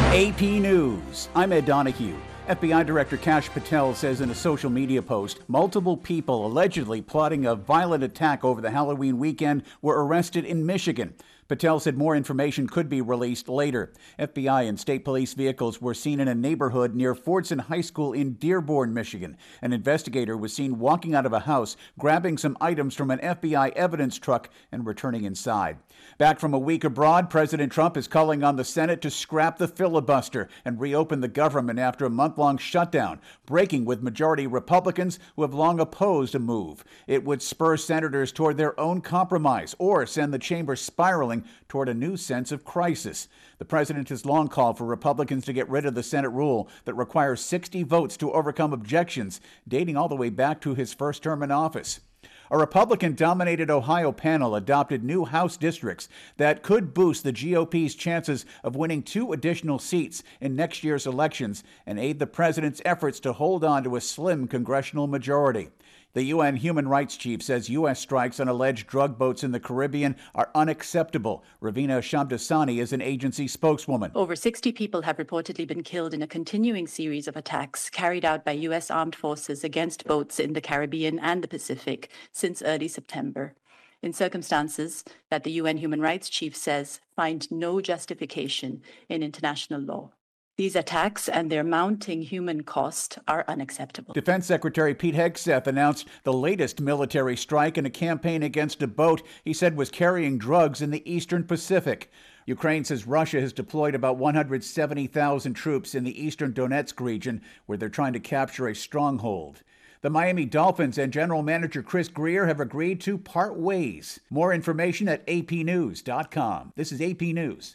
AP News. I'm Ed Donahue. FBI Director Kash Patel says in a social media post, multiple people allegedly plotting a violent attack over the Halloween weekend were arrested in Michigan. Patel said more information could be released later. FBI and state police vehicles were seen in a neighborhood near Fordson High School in Dearborn, Michigan. An investigator was seen walking out of a house, grabbing some items from an FBI evidence truck and returning inside. Back from a week abroad, President Trump is calling on the Senate to scrap the filibuster and reopen the government after a month-long shutdown, breaking with majority Republicans who have long opposed a move. It would spur senators toward their own compromise or send the chamber spiraling toward a new sense of crisis. The president has long called for Republicans to get rid of the Senate rule that requires 60 votes to overcome objections, dating all the way back to his first term in office. A Republican-dominated Ohio panel adopted new House districts that could boost the GOP's chances of winning 2 additional seats in next year's elections and aid the president's efforts to hold on to a slim congressional majority. The UN human rights chief says U.S. strikes on alleged drug boats in the Caribbean are unacceptable. Ravina Shamdasani is an agency spokeswoman. Over 60 people have reportedly been killed in a continuing series of attacks carried out by U.S. armed forces against boats in the Caribbean and the Pacific since early September, in circumstances that the UN human rights chief says find no justification in international law. These attacks and their mounting human cost are unacceptable. Defense Secretary Pete Hegseth announced the latest military strike in a campaign against a boat he said was carrying drugs in the eastern Pacific. Ukraine says Russia has deployed about 170,000 troops in the eastern Donetsk region, where they're trying to capture a stronghold. The Miami Dolphins and general manager Chris Grier have agreed to part ways. More information at apnews.com. This is AP News.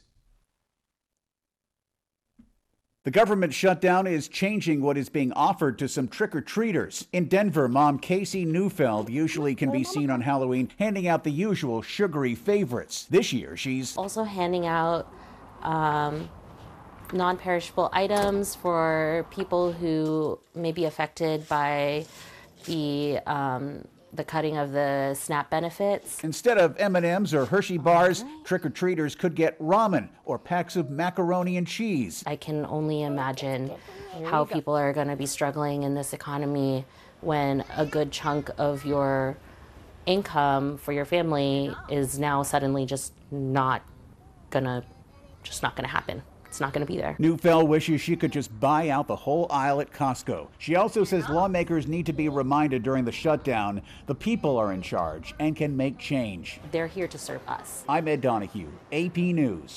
The government shutdown is changing what is being offered to some trick-or-treaters. In Denver, mom Casey Neufeld usually can be seen on Halloween handing out the usual sugary favorites. This year, she's also handing out non-perishable items for people who may be affected by the cutting of the SNAP benefits. Instead of M&Ms or Hershey bars, trick-or-treaters could get ramen or packs of macaroni and cheese. I can only imagine how people are going to be struggling in this economy when a good chunk of your income for your family is now suddenly just not gonna happen. It's not going to be there. Neufeld wishes she could just buy out the whole aisle at Costco. She also says lawmakers need to be reminded during the shutdown the people are in charge and can make change. They're here to serve us. I'm Ed Donahue, AP News.